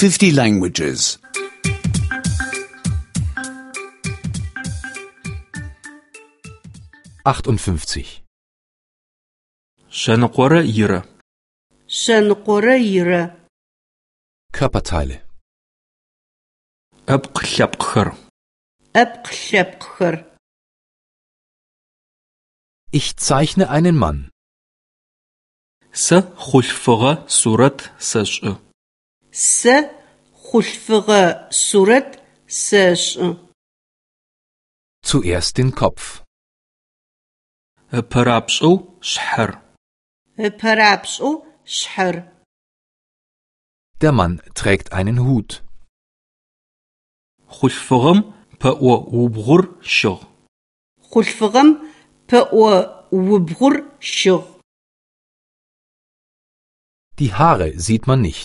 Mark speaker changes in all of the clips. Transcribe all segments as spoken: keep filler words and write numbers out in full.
Speaker 1: fifty languages.
Speaker 2: achtundfünfzig.
Speaker 3: Шъэныкъорэ ирэ.
Speaker 4: Шъэныкъорэ ирэ.
Speaker 2: Körperteile.
Speaker 3: Ӏэпкълъэпкъхэр.
Speaker 4: Ӏэпкълъэпкъхэр.
Speaker 2: Ich zeichne einen Mann.
Speaker 3: Сэ хъулъфыгъэ сурэт сэшӏы.
Speaker 4: Сэ хъулъфыгъэ сурэт сэшӏы.
Speaker 2: Zuerst den Kopf.
Speaker 3: Ыпэрапшӏэу шъхьэр.
Speaker 4: Ыпэрапшӏэу шъхьэр.
Speaker 2: Der Mann trägt einen Hut.
Speaker 3: Хъулъфыгъэм пэӏо убгъур щыгъ.
Speaker 4: Хъулъфыгъэм пэӏо убгъур щыгъ.
Speaker 2: Die Haare sieht man nicht.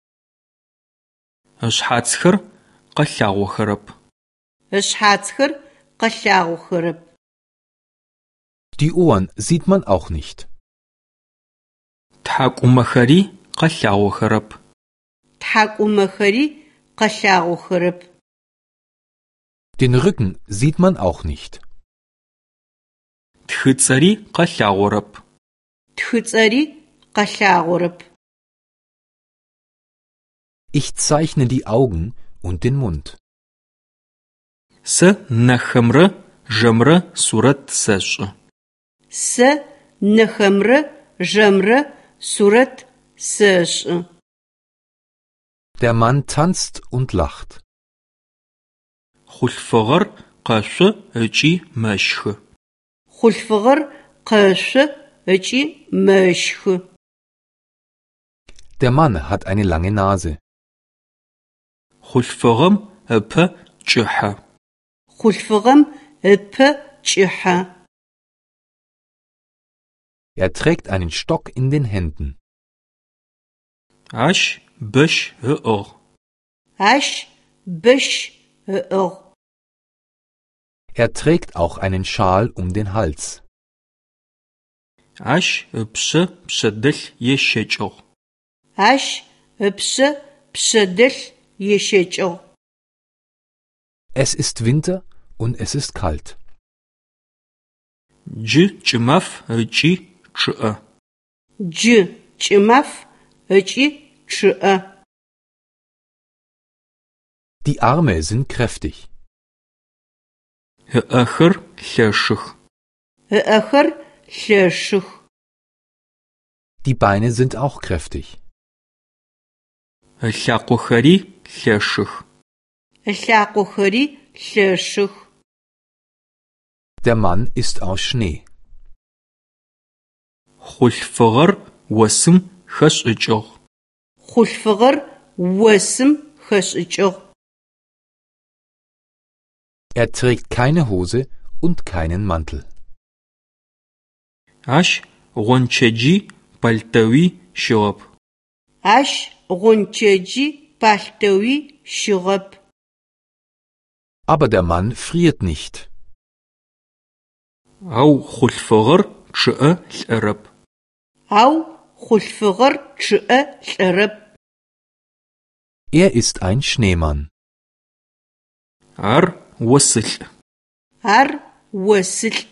Speaker 3: Ышъхьацхэр къэлъагъохэрэп.
Speaker 4: Ышъхьацхэр къэлъагъохэрэп.
Speaker 2: Die Ohren sieht man auch nicht.
Speaker 3: Тхьакӏумэхэри къэлъагъохэрэп.
Speaker 4: Тхьакӏумэхэри къэлъагъохэрэп.
Speaker 2: Den Rücken sieht man auch nicht.
Speaker 3: Тхыцӏэри къэлъагъорэп.
Speaker 4: Тхыцӏэри къэлъагъорэп.
Speaker 2: Ich zeichne die Augen und den Mund.
Speaker 3: Сэ нэхэмрэ жэмрэ сурэт сэшӏы.
Speaker 4: Сэ нэхэмрэ жэмрэ сурэт сэшӏы.
Speaker 2: Der Mann tanzt und lacht.
Speaker 3: Хъулъфыгъэр къэшъо ыкӏи мэщхы.
Speaker 4: Хъулъфыгъэр къэшъо ыкӏи мэщхы.
Speaker 2: Der Mann hat eine lange Nase.
Speaker 3: Хъулъфыгъэм ыпэ кӏыхьэ.
Speaker 4: Хъулъфыгъэм ыпэ кӏыхьэ.
Speaker 2: Er trägt einen Stock in den Händen.
Speaker 3: Ащ бэщ ыӏыгъ.
Speaker 4: Ащ бэщ ыӏыгъ.
Speaker 2: Er trägt auch einen Schal um den Hals.
Speaker 3: Ащ ыпшъэ пшъэдэлъ ещэкӏыгъ.
Speaker 4: Ащ ыпшъэ пшъэдэлъ ещэкӏыгъ.
Speaker 2: Es ist Winter und es ist kalt.
Speaker 3: Джы кӏымаф ыкӏи чъыӏэ.
Speaker 4: Джы кӏымаф ыкӏи чъыӏэ.
Speaker 2: Die Arme sind kräftig.
Speaker 3: Ыӏэхэр лъэшых.
Speaker 4: Ыӏэхэр лъэшых.
Speaker 2: Die Beine sind auch kräftig.
Speaker 3: Ылъакъохэри лъэшых.
Speaker 4: Ылъакъохэри лъэшых.
Speaker 2: Der Mann ist aus Schnee.
Speaker 3: Хъулъфыгъэр осым хэшӏыкӏыгъ.
Speaker 4: Хъулъфыгъэр осым хэшӏыкӏыгъ.
Speaker 2: Er trägt keine Hose und keinen Mantel.
Speaker 3: Ащ гъончэджи пальтэуи щыгъэп.
Speaker 4: Ащ гъончэджи палътэуи щыгъэп.
Speaker 2: Aber der Mann friert nicht.
Speaker 3: Ау хъулъфыгъэр чъыӏэ лӏэрэп.
Speaker 4: Ау хъулъфыгъэр чъыӏэ лӏэрэп.
Speaker 2: Er ist ein Schneemann.
Speaker 3: Ар осылӏ.
Speaker 4: Ар осылӏ.